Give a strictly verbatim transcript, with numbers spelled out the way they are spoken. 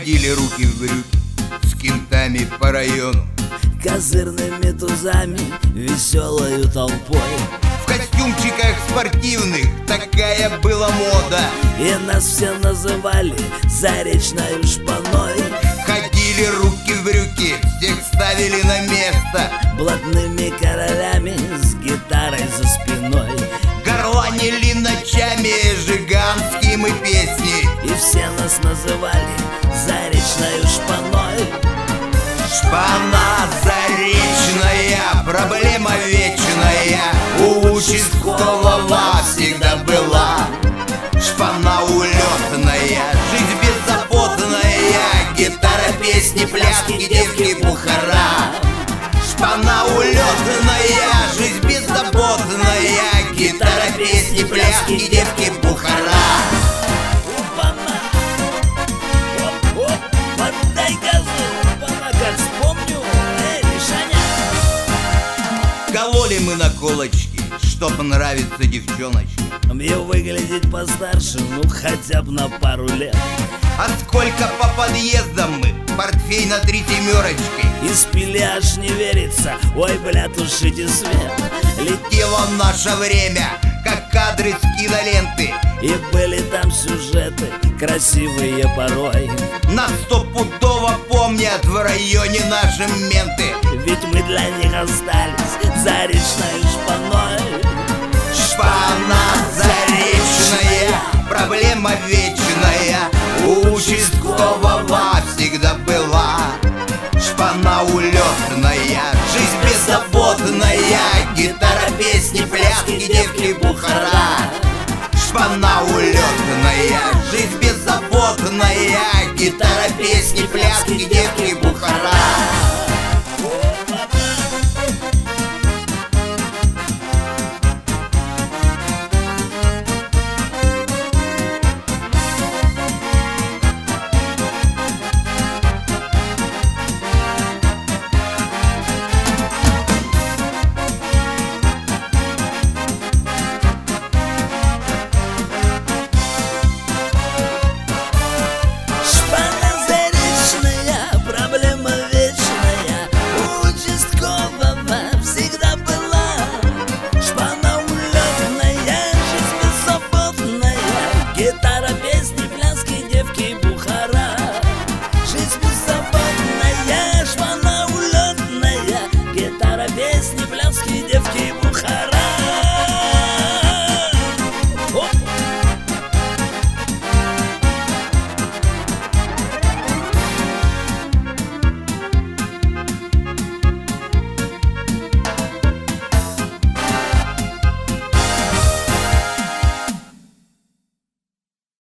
Ходили руки в брюки с кентами по району, козырными тузами, веселою толпой. в костюмчиках спортивных такая была мода, И нас все называли заречною шпаной. ходили руки в брюки, всех ставили на место, Блатными королями с гитарой за спиной. горланили ночами жиганские мы песни. И все нас называли заречною шпаной. Шпана заречная, проблема вечная, у участкового всегда была. Шпана улетная, жизнь беззаботная, гитара, песни, пляски, девки, бухара. Шпана улетная, жизнь беззаботная, гитара, песни, пляски, девки, бухара. Опа-на! Оп-оп! Поддай газу! Опа-на, как вспомню! Эй, Мишаня! Кололи мы наколочки, чтоб нравиться девчоночке. Мне выглядеть постарше, ну хотя бы на пару лет. А сколько по подъездам мы, портфель на три семерочки. Из пили аж не верится, ой, бля, тушите свет. Летело наше время, как кадры с киноленты. И были там сюжеты, красивые порой. Нас стопудово помнят в районе наши менты. Ведь мы для них остались заречной шпаной. Шпана заречная, проблема вечная, у участкового всегда была. Шпана улетная, жизнь беззаботная, гитара, песни, пляски, девки, бухара. Шпана улетная, жизнь беззаботная, гитара, песни, пляски,